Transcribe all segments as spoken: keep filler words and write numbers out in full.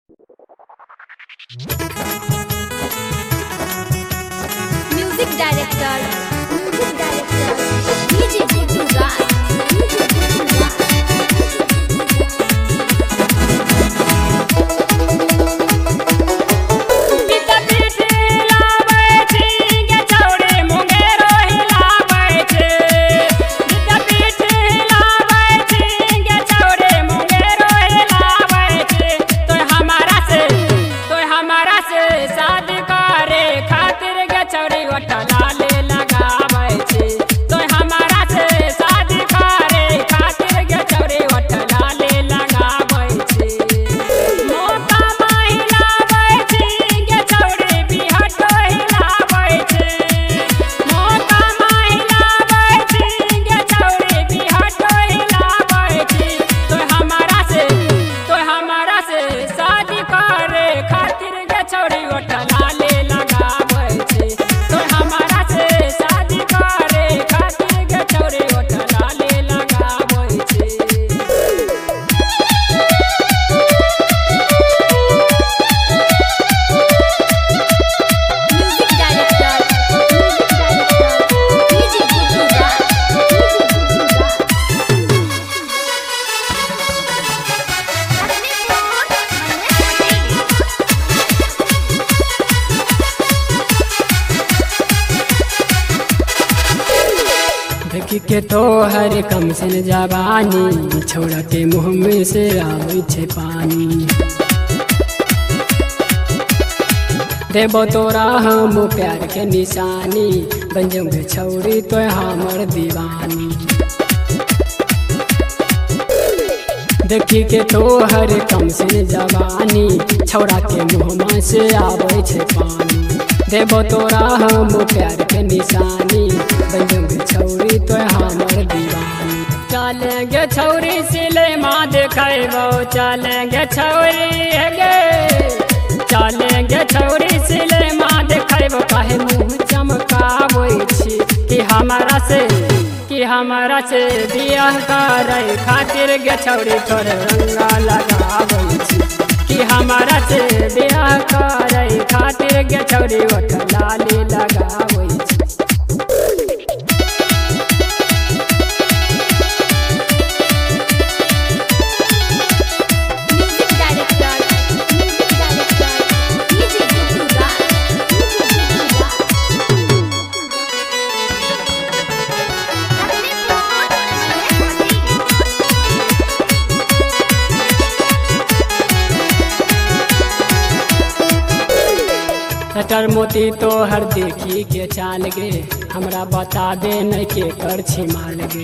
music director music director DJ Guddu Raj DJ Guddu Raj के तो हर कम सन जवानी छोड़ा के मुँह में से आवे छे पानी देबो तोरा हम प्यार के निशानी बन जाऊंगे छौरी तो हमर दीवानी देखी के तो हर कम सन जवानी छोड़ा के मुँह में से आवे छे पानी देबो तोरा हम प्यार के निशानी बन जाऊंगे छौरी तो हमर दीवानी चलेंगे छौरी सिनेमा देखेबो चलेंगे छौरी गे चलेंगे छौरी सिनेमा देखेबो काहे मुँह चमकाबै छी कि हमारा से कि हमारा से बियाह करे खातिर गे छौरी तोर रंगा लगाबै छी कि हमारा से बियाह करे खातिर गे छौरी ओठ लाली लगाबै छी सटर मोती तो हर देखी के चाल गे हमरा बता दे न के कर छिमाल गे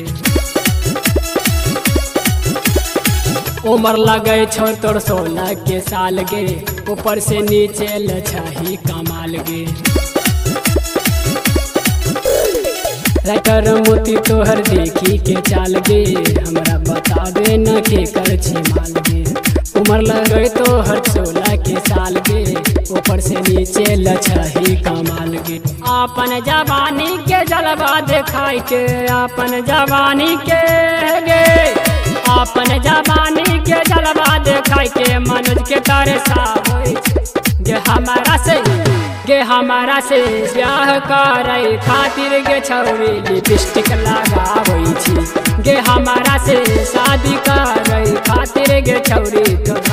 उमर लगे छो तोर सोलह के साल गे ऊपर से नीचे लछाही कमाल गे सटर मोती तो हर देखी के चाल गे हमरा बता दे न के कर छिमाल गे उमर लगे तो हर सोलह के साल गे ऊपर से नीचे लछही कमाल गे अपन जवानी के जलवा दिखाई के अपन जवानी के गे अपन जवानी के जलवा दिखाई के मनोज के तरसावे गे हमारा से गे हमारा से ब्याह करे खातिर गे छौरी लिपस्टिक लगाबै छी गे हमारा से शादी करे खातिर गे छौरी तो